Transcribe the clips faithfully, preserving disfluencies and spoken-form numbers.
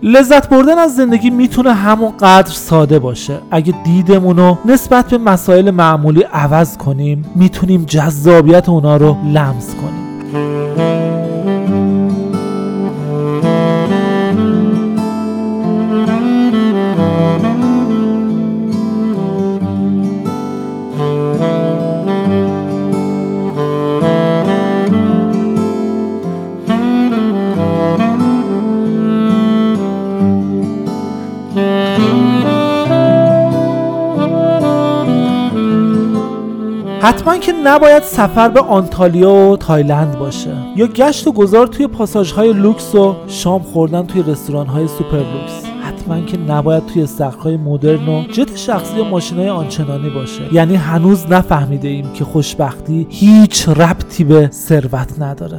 لذت بردن از زندگی میتونه همون قدر ساده باشه. اگه دیدمونو نسبت به مسائل معمولی عوض کنیم میتونیم جذابیت اونا رو لمس کنیم. حتما که نباید سفر به آنتالیا و تایلند باشه یا گشت و گذار توی پاساژهای لوکس و شام خوردن توی رستوران‌های سوپر لوکس. حتما که نباید توی استخرهای مدرن و جت شخصی یا ماشینای آنچنانی باشه. یعنی هنوز نفهمیده ایم که خوشبختی هیچ ربطی به ثروت نداره.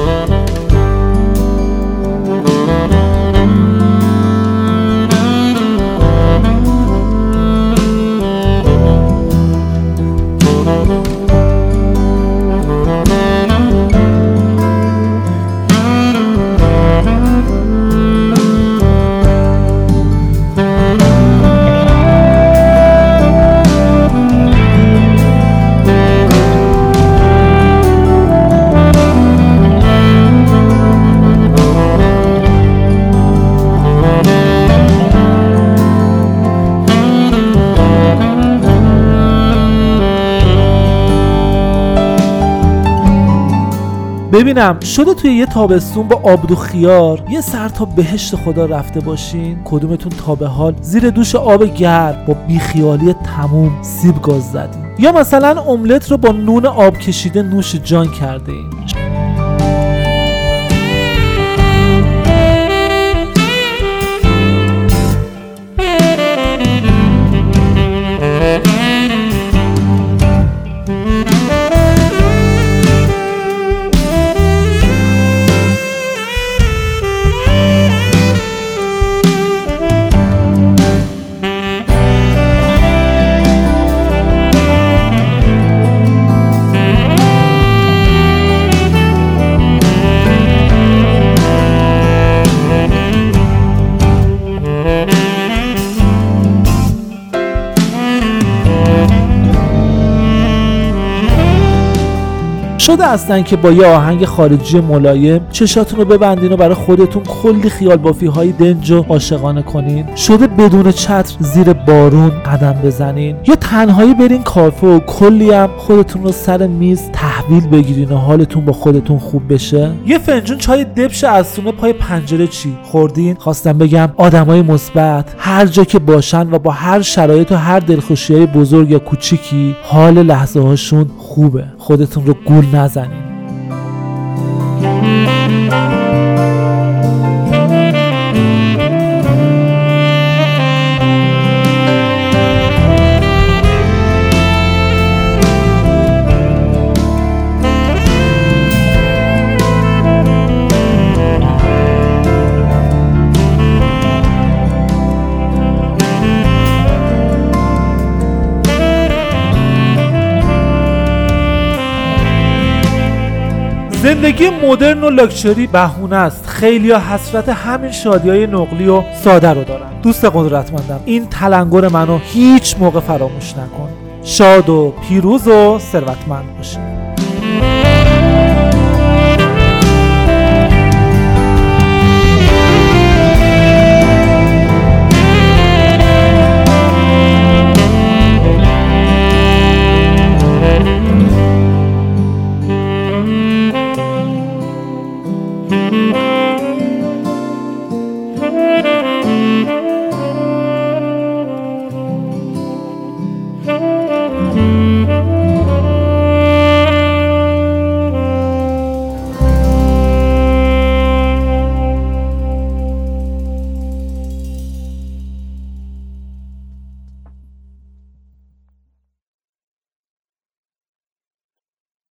ببینم شده توی یه تابستون با آبد و خیار یه سر تا بهشت خدا رفته باشین؟ کدومتون تا به حال زیر دوش آب گرم با بیخیالی تموم سیب گاز زدین؟ یا مثلا املت رو با نون آب کشیده نوش جان کرده این؟ شده اصلا که با یه آهنگ خارجی ملایم چشاتون رو ببندین و برای خودتون کلی خیال بافی های دنج و عاشقانه کنین؟ شده بدون چتر زیر بارون قدم بزنین؟ یا تنهایی برین کافه و کلی هم خودتون رو سر میز تحویل بگیرین و حالتون با خودتون خوب بشه؟ یه فنجون چای دبش اسونه پای پنجره چی خوردین؟ خواستم بگم آدمای مثبت هر جا که باشن و با هر شرایط و هر دلخوشیای بزرگ یا کوچیکی حال لحظه هاشون خوبه. خودتون رو گول نزنین. زندگی مدرن و لاکچری بهونه است. خیلی‌ها حسرت همین شادی‌های نقلی و ساده رو دارن. دوست قدرتمندم، این تلنگر منو هیچ موقع فراموش نکن. شاد و پیروز و ثروتمند باشی. Thank you.